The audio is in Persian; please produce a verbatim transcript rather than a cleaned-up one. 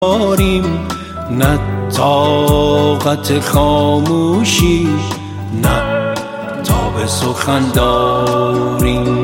داریم، نه طاقت خاموشی، نه تا به سخن داریم.